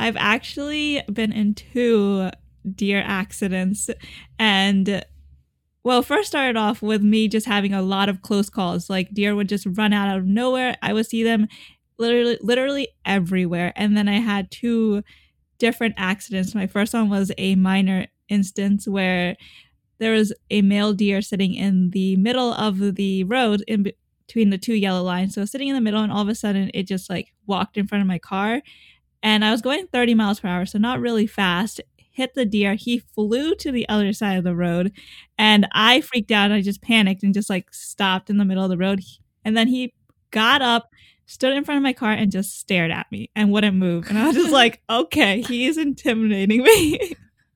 I've actually been in 2 deer accidents. And well, first started off with me just having a lot of close calls. Like deer would just run out of nowhere. I would see them literally everywhere. And then I had 2 different accidents. My first one was a minor instance where there was a male deer sitting in the middle of the road in between the 2 yellow lines. So sitting in the middle, and all of a sudden it just like walked in front of my car. And I was going 30 miles per hour, so not really fast. Hit the deer. He flew to the other side of the road, and I freaked out. I just panicked and just like stopped in the middle of the road. And then he got up, stood in front of my car, and just stared at me and wouldn't move. And I was just like, okay, he is intimidating me.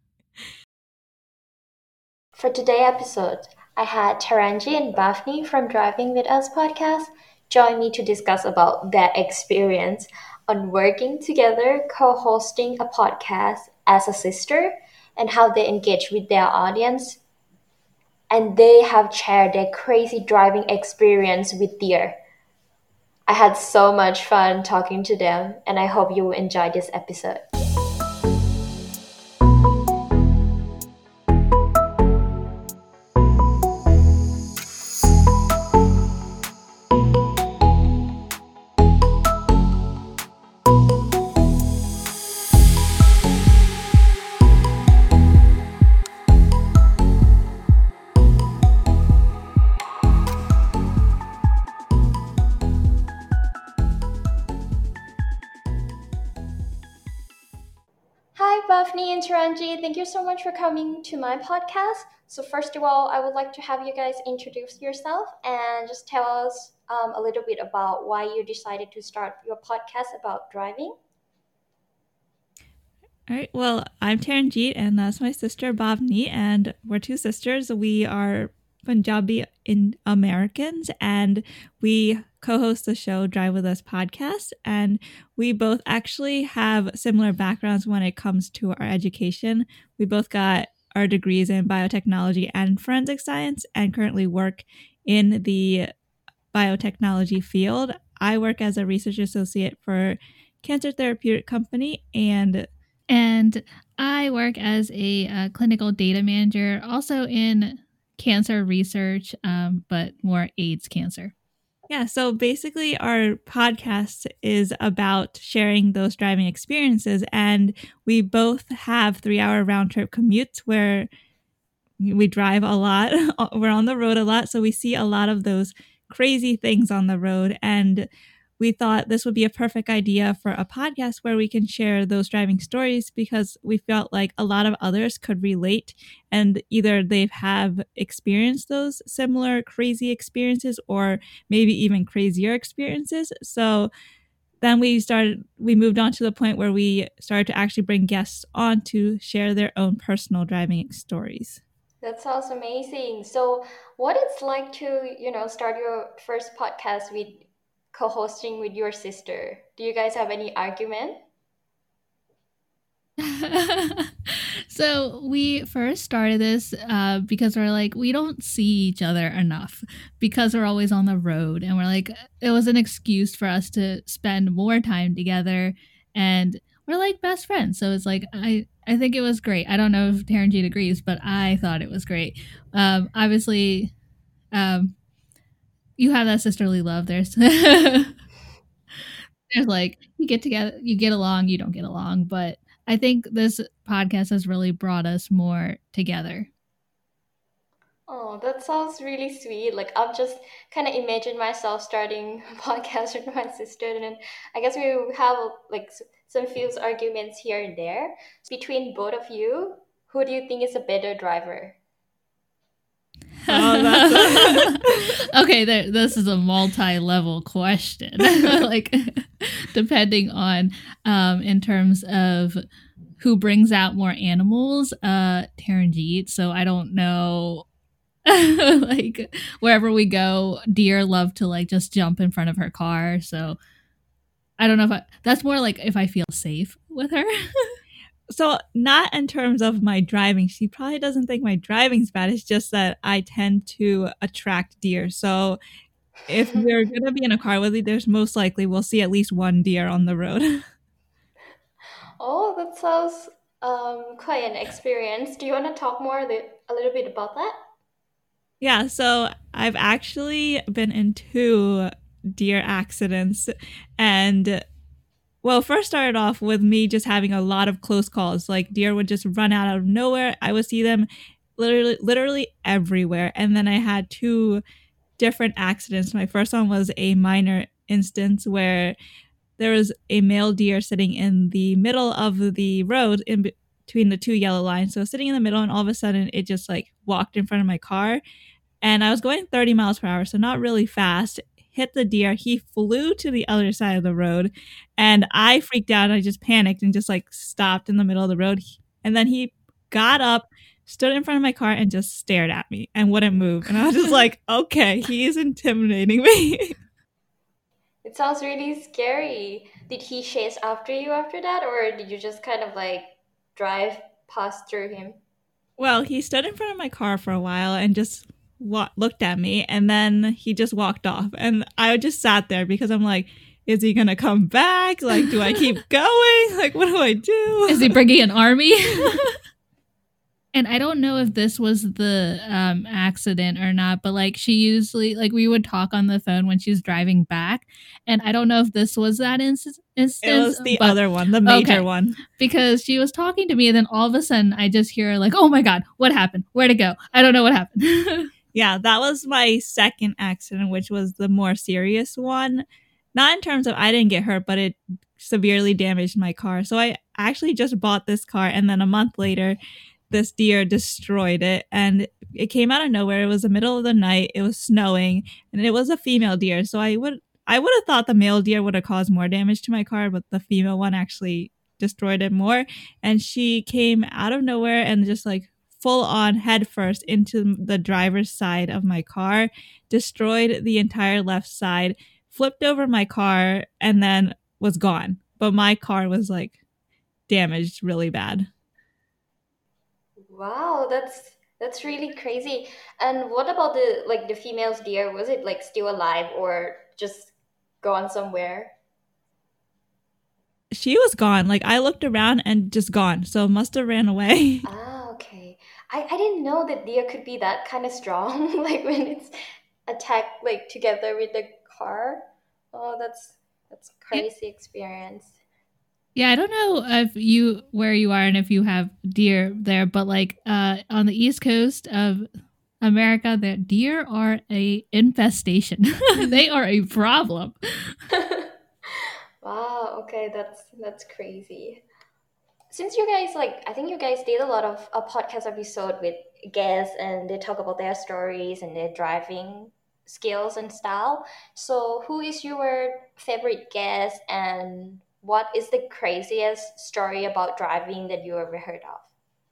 For today's episode, I had Taranji and Bhavni from Driving With Us podcast join me to discuss about their experience on working together, co-hosting a podcast as a sister, and how they engage with their audience. And they have shared their crazy driving experience with deer. I had so much fun talking to them, and I hope you will enjoy this episode. Hi, Bhavni and Taranji. Thank you so much for coming to my podcast. So first of all, I would like to have you guys introduce yourself and just tell us a little bit about why you decided to start your podcast about driving. All right. Well, I'm Taranjeet, and that's my sister Bhavni, and we're 2 sisters. We are Punjabi in Americans, and we co-host the show Drive With Us podcast. And we both actually have similar backgrounds when it comes to our education. We both got our degrees in biotechnology and forensic science, and currently work in the biotechnology field. I work as a research associate for cancer therapeutic company, and I work as a clinical data manager, also in cancer research, but more AIDS cancer. Yeah, so basically our podcast is about sharing those driving experiences, and we both have 3-hour round trip commutes where we drive a lot. We're on the road a lot, so we see a lot of those crazy things on the road, and we thought this would be a perfect idea for a podcast where we can share those driving stories, because we felt like a lot of others could relate, and either they have experienced those similar crazy experiences or maybe even crazier experiences. So then we moved on to the point where we started to actually bring guests on to share their own personal driving stories. That sounds amazing. So what it's like to, start your first podcast with co-hosting with your sister? Do you guys have any argument? So we first started this because we're like, we don't see each other enough because we're always on the road, and we're like, it was an excuse for us to spend more time together, and we're like best friends. So it's like, I think it was great. I don't know if Taranjeet agrees, but I thought it was great. Obviously, you have that sisterly love. There's like, you get together, you get along, you don't get along, but I think this podcast has really brought us more together. Oh, that sounds really sweet. Like, I've just kind of imagined myself starting a podcast with my sister, and then I guess we have like some fierce arguments here and there. Between both of you, who do you think is a better driver? Okay, this is a multi-level question. Like, depending on in terms of who brings out more animals, Taranjeet. So I don't know. Like, wherever we go, deer love to like just jump in front of her car. So I don't know if that's more like if I feel safe with her. So not in terms of my driving. She probably doesn't think my driving's bad. It's just that I tend to attract deer. So if we're going to be in a car with you, there's most likely we'll see at least one deer on the road. Oh, Wow, that sounds quite an experience. Do you want to talk more a little bit about that? Yeah, so I've actually been in 2 deer accidents. And well, first started off with me just having a lot of close calls. Like deer would just run out of nowhere. I would see them literally everywhere. And then I had 2 different accidents. My first one was a minor instance where there was a male deer sitting in the middle of the road in between the 2 yellow lines. So sitting in the middle, and all of a sudden it just like walked in front of my car. And I was going 30 miles per hour, so not really fast. Hit the deer. He flew to the other side of the road, and I freaked out. I just panicked and just like stopped in the middle of the road. And then he got up, stood in front of my car, and just stared at me and wouldn't move. And I was just like, okay, he is intimidating me. It sounds really scary. Did he chase after you after that, or did you just kind of like drive past through him? Well, he stood in front of my car for a while and just looked at me, and then he just walked off. And I just sat there because I'm like, is he gonna come back? Like, do I keep going? Like, what do I do? Is he bringing an army? And I don't know if this was the accident or not, but like she usually, like we would talk on the phone when she was driving back. And I don't know if this was that instance. It was the other one, the major one. Because she was talking to me, and then all of a sudden I just hear her like, oh my God, what happened? Where'd it go? I don't know what happened. Yeah, that was my second accident, which was the more serious one. Not in terms of I didn't get hurt, but it severely damaged my car. So I actually just bought this car, and then a month later, this deer destroyed it, and it came out of nowhere. It was the middle of the night. It was snowing, and it was a female deer. So I would have thought the male deer would have caused more damage to my car, but the female one actually destroyed it more. And she came out of nowhere and just like full on head first into the driver's side of my car, destroyed the entire left side, flipped over my car, and then was gone. But my car was like damaged really bad. Wow, that's really crazy. And what about the female's deer? Was it like still alive or just gone somewhere? She was gone. Like I looked around and just gone. So must have ran away. Ah, okay. I didn't know that deer could be that kind of strong, like when it's attacked like together with the car. Oh, that's crazy experience. Yeah, I don't know if where you are and if you have deer there, but like on the East Coast of America, the deer are a infestation. They are a problem. Wow, okay, that's crazy. Since you guys I think you guys did a lot of a podcast episode with guests and they talk about their stories and their driving skills and style. So who is your favorite guest and what is the craziest story about driving that you ever heard of?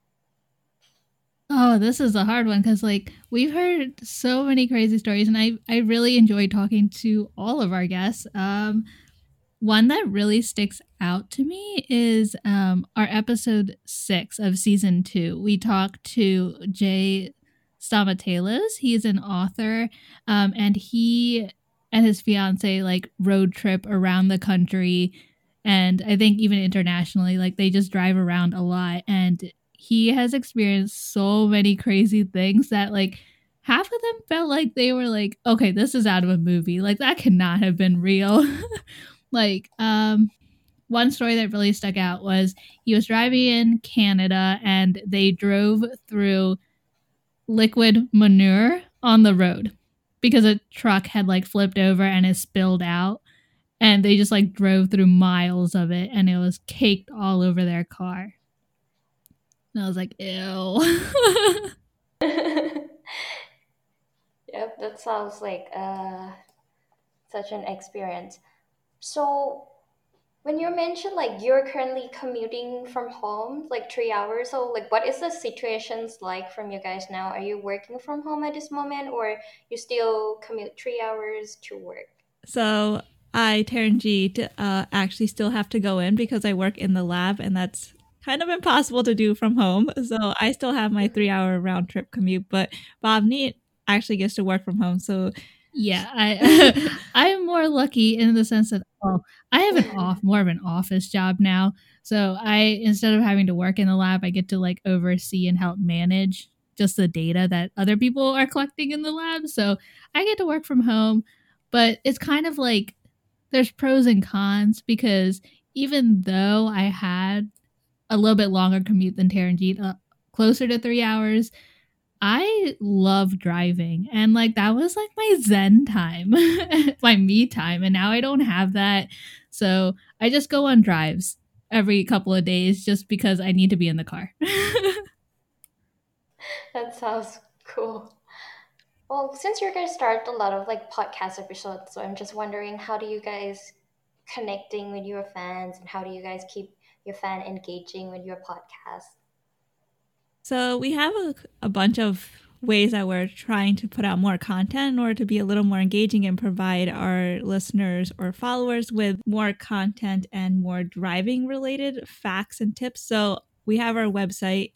Oh, this is a hard one because like we've heard so many crazy stories, and I really enjoy talking to all of our guests. One that really sticks out to me is our episode 6 of season 2. We talked to Jay Stamatelos. He's an author, and he and his fiance like road trip around the country, and I think even internationally. Like they just drive around a lot, and he has experienced so many crazy things that like half of them felt like they were like, okay, this is out of a movie. Like that cannot have been real. Like, one story that really stuck out was he was driving in Canada and they drove through liquid manure on the road because a truck had like flipped over and it spilled out, and they just like drove through miles of it and it was caked all over their car. And I was like, ew. Yep, that sounds like such an experience. So when you mentioned like you're currently commuting from home, like 3 hours, so like what is the situations like from you guys now? Are you working from home at this moment or you still commute 3 hours to work? So I, Taranjeet, actually still have to go in because I work in the lab, and that's kind of impossible to do from home. So I still have my 3-hour round trip commute, but Bhavni actually gets to work from home. So yeah, I'm more lucky in the sense that Well, I have more of an office job now. So instead of having to work in the lab, I get to like oversee and help manage just the data that other people are collecting in the lab. So I get to work from home, but it's kind of like there's pros and cons because even though I had a little bit longer commute than Taranjeet, closer to 3 hours, I love driving, and like that was like my zen time, my me time, and now I don't have that. So I just go on drives every couple of days just because I need to be in the car. That sounds cool. Well, since you guys started a lot of like podcast episodes, so I'm just wondering, how do you guys connecting with your fans, and how do you guys keep your fan engaging with your podcast? So we have a bunch of ways that we're trying to put out more content in order to be a little more engaging and provide our listeners or followers with more content and more driving related facts and tips. So we have our website,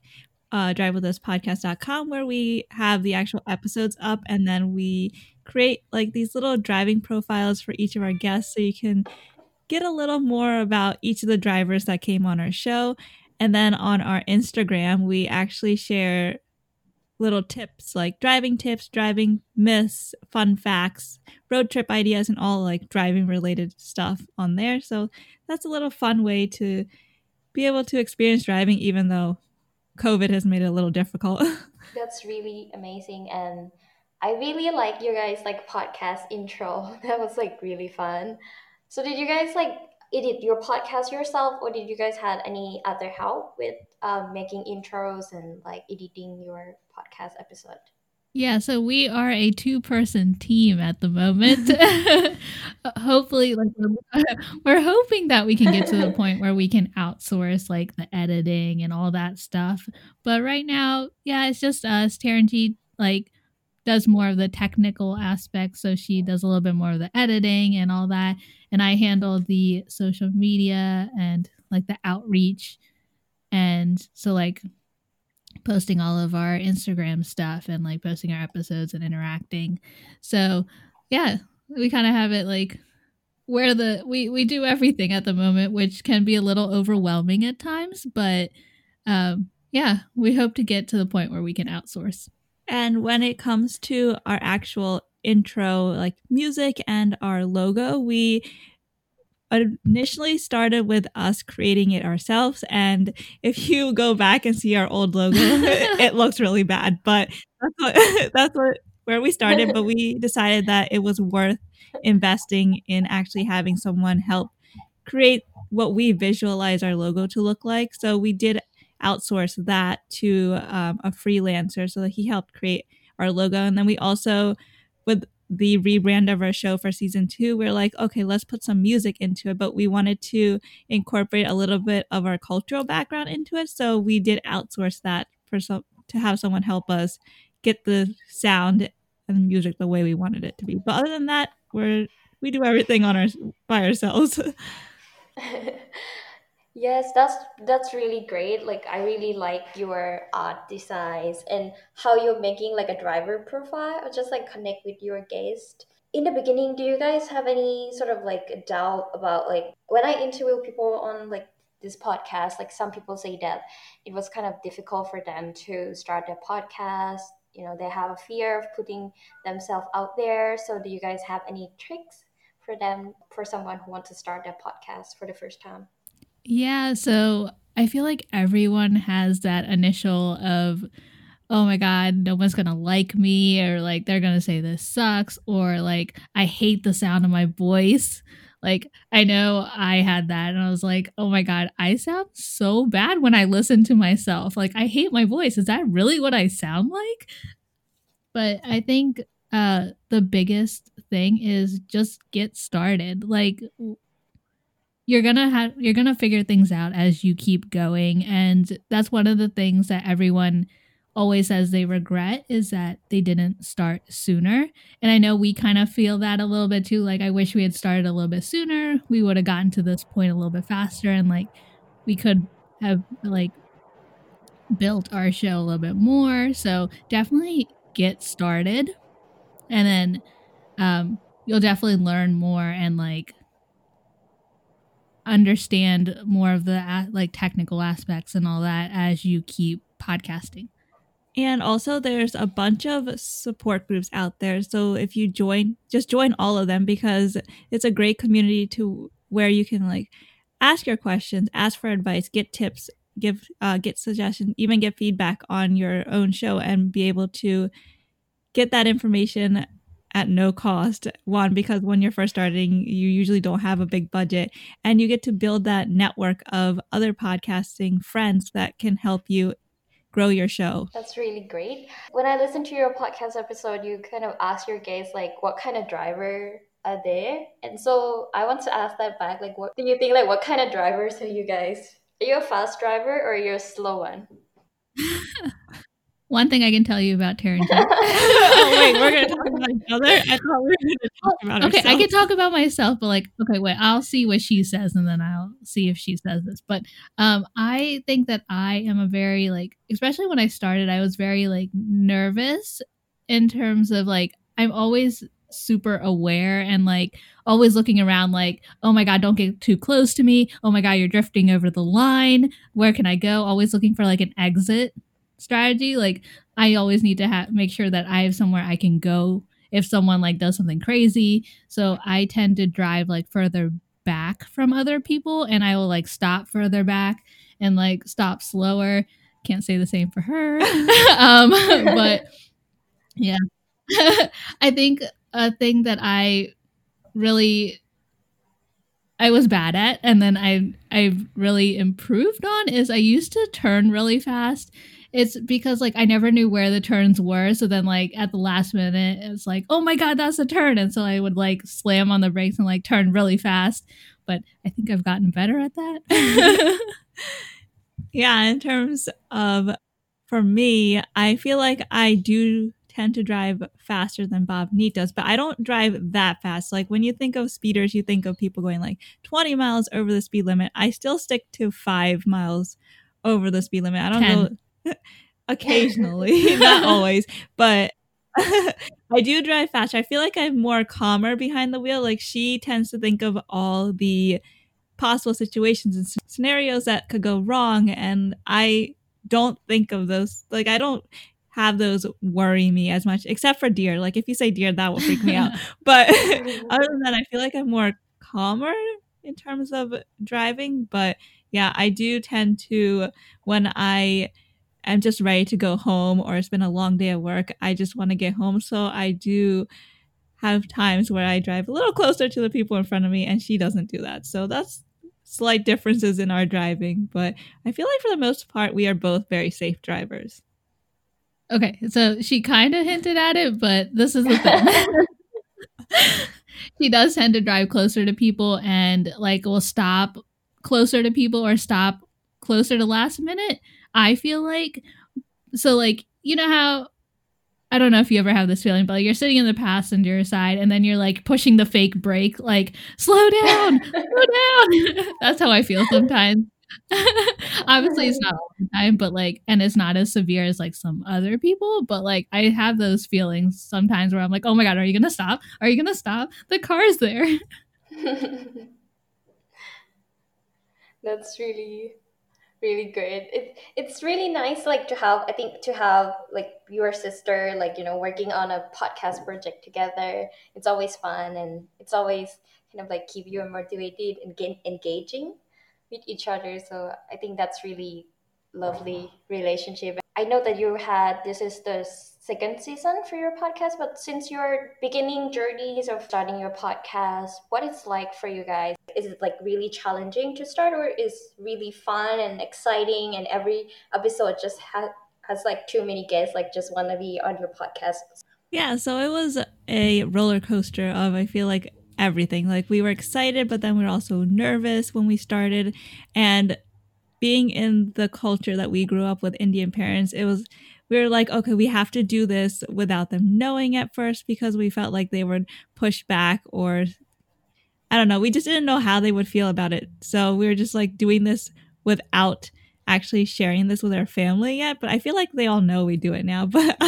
drivewithuspodcast.com, where we have the actual episodes up, and then we create like these little driving profiles for each of our guests so you can get a little more about each of the drivers that came on our show. And then on our Instagram, we actually share little tips like driving tips, driving myths, fun facts, road trip ideas, and all like driving related stuff on there. So that's a little fun way to be able to experience driving, even though COVID has made it a little difficult. That's really amazing, and I really like your guys like podcast intro. That was like really fun. So did you guys like edit your podcast yourself, or did you guys had any other help with making intros and like editing your podcast episode? Yeah, so we are a 2-person team at the moment. Hopefully, like we're hoping that we can get to the point where we can outsource like the editing and all that stuff. But right now, yeah, it's just us. Taranjeet like does more of the technical aspects, so she does a little bit more of the editing and all that, and I handle the social media and like the outreach, and so like posting all of our Instagram stuff and like posting our episodes and interacting. So yeah, we kind of have it like where we do everything at the moment, which can be a little overwhelming at times, but yeah, we hope to get to the point where we can outsource. And when it comes to our actual intro, like music and our logo, we initially started with us creating it ourselves, and if you go back and see our old logo, it looks really bad, but that's where we started. But we decided that it was worth investing in actually having someone help create what we visualize our logo to look like. So we did outsource that to a freelancer, so that he helped create our logo. And then we also, with the rebrand of our show for season 2, we're like, okay, let's put some music into it, but we wanted to incorporate a little bit of our cultural background into it, so we did outsource that to have someone help us get the sound and the music the way we wanted it to be. But other than that, we do everything by ourselves. Yes, that's really great. Like I really like your art designs and how you're making like a driver profile or just like connect with your guest. In the beginning, do you guys have any sort of like doubt about like when I interview people on like this podcast, like some people say that it was kind of difficult for them to start their podcast. You know, they have a fear of putting themselves out there. So do you guys have any tricks for them, for someone who wants to start their podcast for the first time? Yeah, so I feel like everyone has that initial of, oh my God, no one's gonna like me, or like they're gonna say this sucks, or like I hate the sound of my voice. Like I know I had that, and I was like, oh my God, I sound so bad when I listen to myself. Like I hate my voice. Is that really what I sound like? But I think the biggest thing is just get started. Like you're gonna figure things out as you keep going, and that's one of the things that everyone always says they regret, is that they didn't start sooner. And I know we kind of feel that a little bit too, like I wish we had started a little bit sooner. We would have gotten to this point a little bit faster, and like we could have like built our show a little bit more. So definitely get started, and then you'll definitely learn more, and like understand more of the like technical aspects and all that as you keep podcasting. And also there's a bunch of support groups out there. So if you just join all of them, because it's a great community to where you can like ask your questions, ask for advice, get tips, get suggestions, even get feedback on your own show, and be able to get that information at no cost. One, because when you're first starting, you usually don't have a big budget, and you get to build that network of other podcasting friends that can help you grow your show. That's really great. When I listened to your podcast episode, you kind of asked your guests like what kind of driver are they? And so I want to ask that back. Like, what do you think? Like, what kind of drivers are you guys? Are you a fast driver or are you a slow one? One thing I can tell you about Taryn. Oh, wait, we're going to talk about each other? I thought we were going to talk about Okay, ourselves. I can talk about myself, but like, okay, wait, I'll see what she says and then I'll see if she says this. But I think that I am a very, like, especially when I started, I was very, like, nervous in terms of, like, I'm always super aware and, like, always looking around like, oh my God, don't get too close to me. Oh my God, you're drifting over the line. Where can I go? Always looking for, like, an exit strategy. Like, I always need to make sure that I have somewhere I can go if someone like does something crazy. So I tend to drive like further back from other people, and I will like stop further back and like stop slower. Can't say the same for her. But yeah. I think a thing that I was bad at, and then I've really improved on, is I used to turn really fast. It's because like I never knew where the turns were, so then like at the last minute it's like, oh my God, that's a turn, and so I would like slam on the brakes and like turn really fast. But I think I've gotten better at that. Yeah, in terms of, for me, I feel like I do tend to drive faster than Bob Neat does, but I don't drive that fast. Like when you think of speeders, you think of people going like 20 miles over the speed limit. I still stick to 5 miles over the speed limit. I don't 10. know. Occasionally, not always, but I do drive faster. I feel like I'm more calmer behind the wheel. Like she tends to think of all the possible situations and scenarios that could go wrong, and I don't think of those. Like I don't have those worry me as much, except for deer. Like if you say deer, that will freak me out. But other than that, I feel like I'm more calmer in terms of driving. But yeah, I do tend to, when I'm just ready to go home or it's been a long day at work, I just want to get home. So I do have times where I drive a little closer to the people in front of me, and she doesn't do that. So that's slight differences in our driving. But I feel like for the most part, we are both very safe drivers. Okay, so she kind of hinted at it, but this is the thing. She does tend to drive closer to people and like will stop closer to people or stop closer to last minute. I feel like, so like, you know how, I don't know if you ever have this feeling, but like, you're sitting in the passenger side and then you're like pushing the fake brake, like slow down, slow down. That's how I feel sometimes. Obviously it's not all the time, but like, and it's not as severe as like some other people, but like I have those feelings sometimes where I'm like, oh my God, are you gonna stop? Are you gonna stop? The car's there. That's really good. It's really nice like to have, I think, to have like your sister, like, you know, working on a podcast project together. It's always fun, and it's always kind of like keep you motivated and engaging with each other. So I think that's really lovely relationship. I know that this is the second season for your podcast, but since your beginning journeys of starting your podcast, what it's like for you guys? Is it like really challenging to start, or is really fun and exciting, and every episode just has like too many guests, like just want to be on your podcast? Yeah, so it was a roller coaster of, I feel like, everything. Like we were excited, but then we were also nervous when we started. And being in the culture that we grew up with, Indian parents, we were like, okay, we have to do this without them knowing at first, because we felt like they would push back, or I don't know, we just didn't know how they would feel about it. So we were just like doing this without actually sharing this with our family yet, but I feel like they all know we do it now.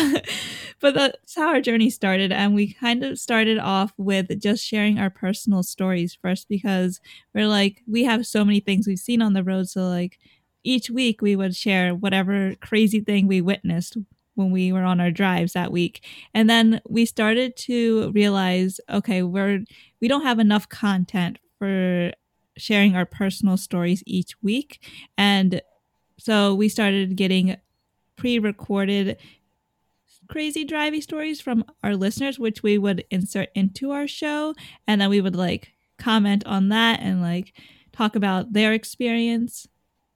But that's how our journey started, and we kind of started off with just sharing our personal stories first, because we're like, we have so many things we've seen on the road, so like each week we would share whatever crazy thing we witnessed when we were on our drives that week. And then we started to realize, okay, we don't have enough content for sharing our personal stories each week. And so we started getting pre-recorded crazy driving stories from our listeners, which we would insert into our show. And then we would like comment on that and like talk about their experience.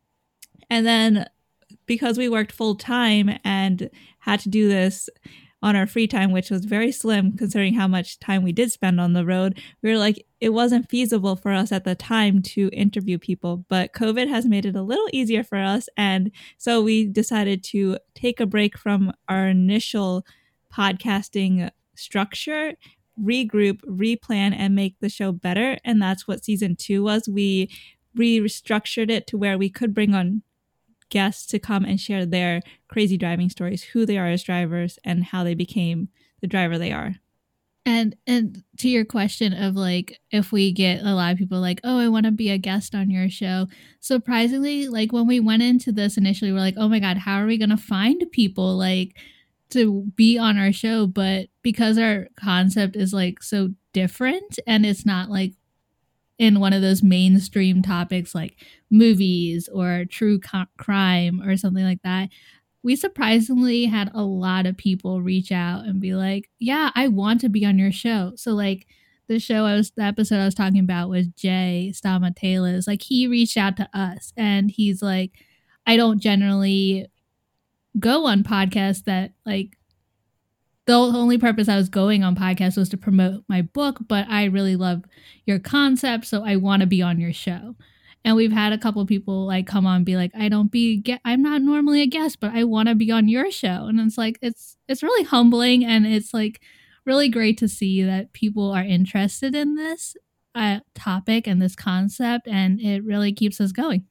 And then because we worked full time and had to do this on our free time, which was very slim considering how much time we did spend on the road, we were like, it wasn't feasible for us at the time to interview people. But COVID has made it a little easier for us. And so we decided to take a break from our initial podcasting structure, regroup, replan, and make the show better. And that's what season 2 was. We restructured it to where we could bring on guests to come and share their crazy driving stories, who they are as drivers, and how they became the driver they are. And to your question of like, if we get a lot of people like, oh, I want to be a guest on your show, surprisingly, like when we went into this initially, we're like, oh my God, how are we going to find people like to be on our show? But because our concept is like so different, and it's not like in one of those mainstream topics like movies or true crime or something like that, we surprisingly had a lot of people reach out and be like, yeah, I want to be on your show. So like the episode I was talking about was Jay Stamatelas. Like he reached out to us and he's like, I don't generally go on podcasts that like, the only purpose I was going on podcasts was to promote my book, but I really love your concept, so I want to be on your show. And we've had a couple of people like come on and be like, I'm not normally a guest, but I want to be on your show. And it's like, it's really humbling, and it's like really great to see that people are interested in this topic and this concept, and it really keeps us going.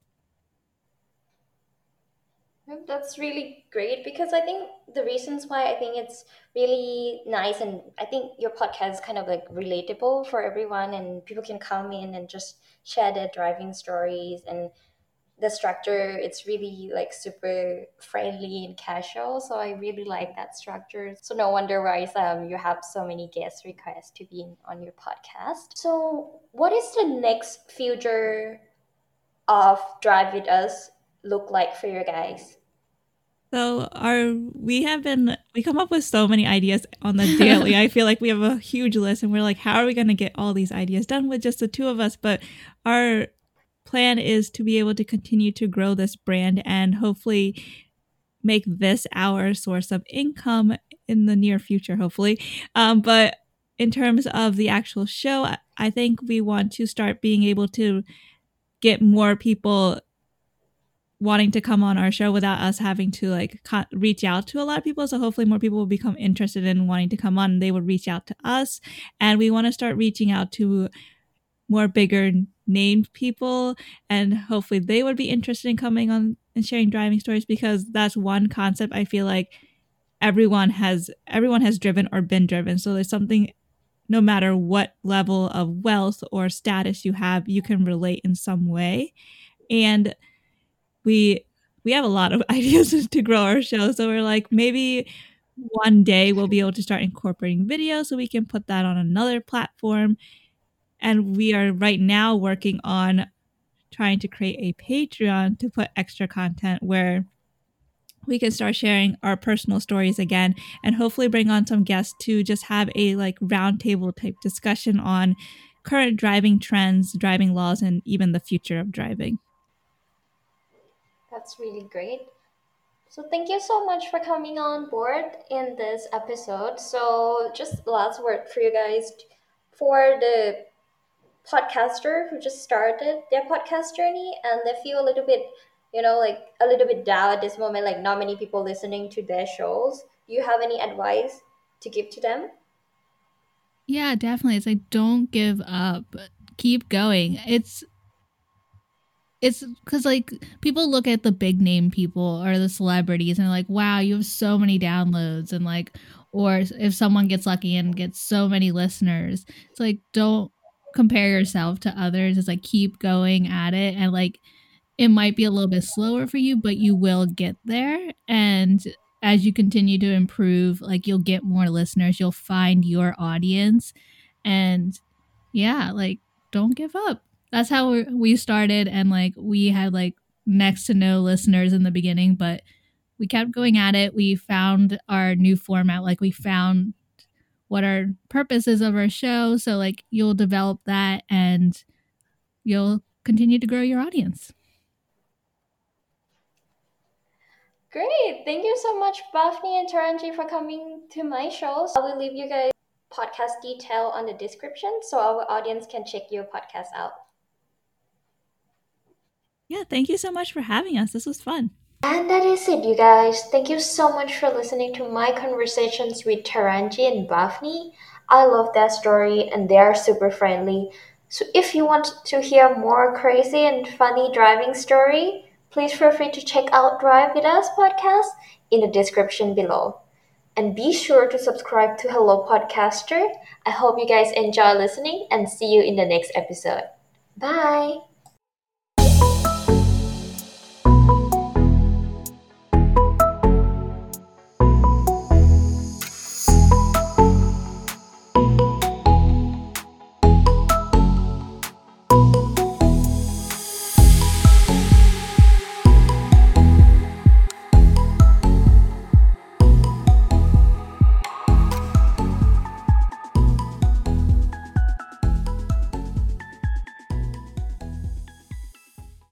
That's really great, because I think the reasons why I think it's really nice, and I think your podcast is kind of like relatable for everyone, and people can come in and just share their driving stories, and the structure, it's really like super friendly and casual. So I really like that structure. So no wonder why you have so many guest requests to be on your podcast. So what is the next future of Drive With Us look like for you guys? So we come up with so many ideas on the daily. I feel like we have a huge list, and we're like, how are we going to get all these ideas done with just the two of us? But our plan is to be able to continue to grow this brand and hopefully make this our source of income in the near future, hopefully. But in terms of the actual show, I think we want to start being able to get more people wanting to come on our show without us having to like reach out to a lot of people. So hopefully more people will become interested in wanting to come on, and they would reach out to us. And we want to start reaching out to more bigger named people, and hopefully they would be interested in coming on and sharing driving stories, because that's one concept I feel like everyone has driven or been driven. So there's something, no matter what level of wealth or status you have, you can relate in some way. And we have a lot of ideas to grow our show. So we're like, maybe one day we'll be able to start incorporating video so we can put that on another platform. And we are right now working on trying to create a Patreon to put extra content where we can start sharing our personal stories again, and hopefully bring on some guests to just have a like roundtable type discussion on current driving trends, driving laws, and even the future of driving. That's really great. So thank you so much for coming on board in this episode. So just last word for you guys, for the podcaster who just started their podcast journey and they feel a little bit, like a little bit down at this moment, like not many people listening to their shows. Do you have any advice to give to them? Yeah, definitely. It's like, don't give up. Keep going. it's because like people look at the big name people or the celebrities and they're like, wow, you have so many downloads, and like, or if someone gets lucky and gets so many listeners, it's like, don't compare yourself to others. It's like, keep going at it, and like it might be a little bit slower for you, but you will get there. And as you continue to improve, like you'll get more listeners, you'll find your audience, and yeah, like don't give up. That's how we started, and like we had like next to no listeners in the beginning, but we kept going at it. We found our new format, like we found what our purpose is of our show. So like you'll develop that and you'll continue to grow your audience. Great. Thank you so much, Bhavni and Taranji, for coming to my show. I will leave you guys podcast detail on the description so our audience can check your podcast out. Yeah, thank you so much for having us. This was fun. And that is it, you guys. Thank you so much for listening to my conversations with Taranji and Bhavni. I love their story and they are super friendly. So if you want to hear more crazy and funny driving story, please feel free to check out Drive With Us podcast in the description below. And be sure to subscribe to Hello Podcaster. I hope you guys enjoy listening and see you in the next episode. Bye!